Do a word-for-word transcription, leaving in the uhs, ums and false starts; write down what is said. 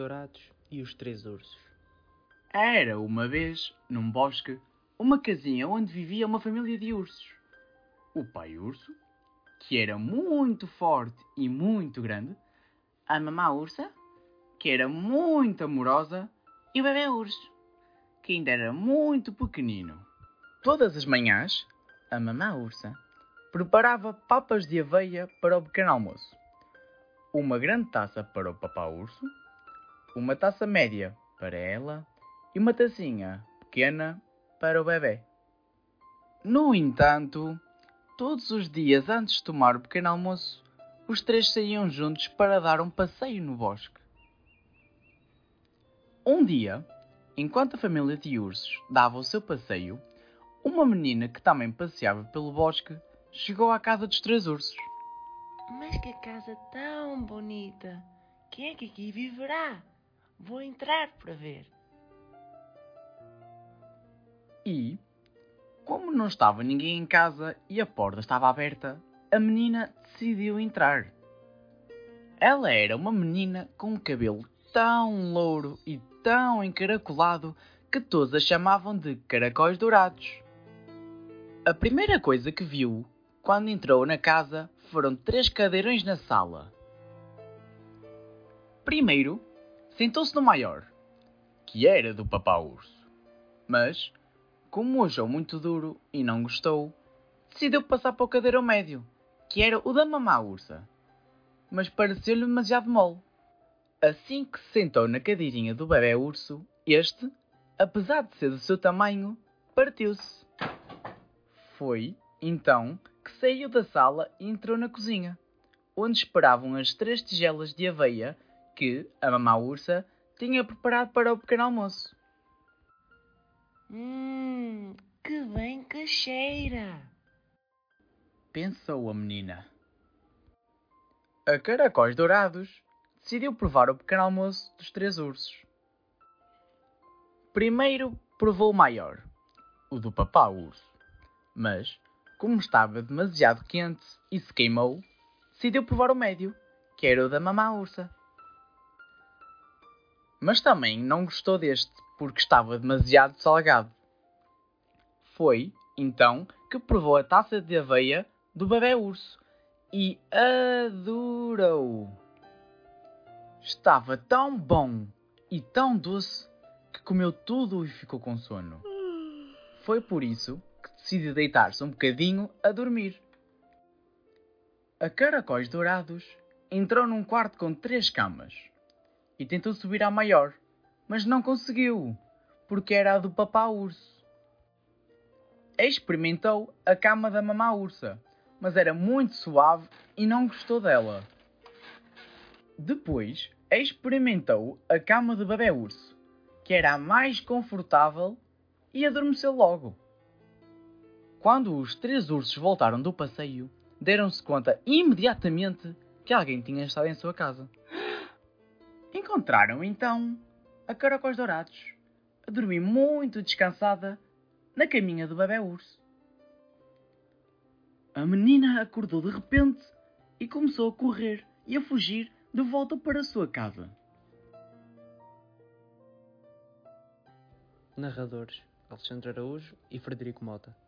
Dourados e os Três Ursos. Era uma vez, num bosque, uma casinha onde vivia uma família de ursos. O pai urso, que era muito forte e muito grande, a mamã ursa, que era muito amorosa, e o bebê urso, que ainda era muito pequenino. Todas as manhãs, a mamã ursa preparava papas de aveia para o pequeno almoço. Uma grande taça para o papá urso, uma taça média para ela e uma tacinha pequena para o bebê. No entanto, todos os dias antes de tomar o pequeno almoço, os três saíam juntos para dar um passeio no bosque. Um dia, enquanto a família de ursos dava o seu passeio, uma menina que também passeava pelo bosque chegou à casa dos três ursos. Mas que casa tão bonita! Quem é que aqui viverá? Vou entrar para ver. E, como não estava ninguém em casa e a porta estava aberta, a menina decidiu entrar. Ela era uma menina com um cabelo tão louro e tão encaracolado que todos a chamavam de caracóis dourados. A primeira coisa que viu quando entrou na casa foram três cadeirões na sala. Primeiro, sentou-se no maior, que era do papá urso. Mas, como o achou muito duro e não gostou, decidiu passar para o cadeirão médio, que era o da mamã ursa. Mas pareceu-lhe demasiado mole. Assim que se sentou na cadeirinha do bebê urso, este, apesar de ser do seu tamanho, partiu-se. Foi, então, que saiu da sala e entrou na cozinha, onde esperavam as três tigelas de aveia que a mamã ursa tinha preparado para o pequeno almoço. Hum, que bem que cheira! Pensou a menina. A caracóis dourados decidiu provar o pequeno almoço dos três ursos. Primeiro provou o maior, o do papá urso, mas, como estava demasiado quente e se queimou, decidiu provar o médio, que era o da mamã ursa. Mas também não gostou deste, porque estava demasiado salgado. Foi, então, que provou a taça de aveia do bebê urso e adorou. Estava tão bom e tão doce que comeu tudo e ficou com sono. Foi por isso que decidiu deitar-se um bocadinho a dormir. A caracóis dourados entrou num quarto com três camas e tentou subir à maior, mas não conseguiu, porque era a do papá urso. Experimentou a cama da mamã ursa, mas era muito suave e não gostou dela. Depois, experimentou a cama do bebê urso, que era a mais confortável, e adormeceu logo. Quando os três ursos voltaram do passeio, deram-se conta imediatamente que alguém tinha estado em sua casa. Encontraram, então, a caracóis dourados, a dormir muito descansada na caminha do bebê urso. A menina acordou de repente e começou a correr e a fugir de volta para a sua casa. Narradores: Alexandre Araújo e Frederico Mota.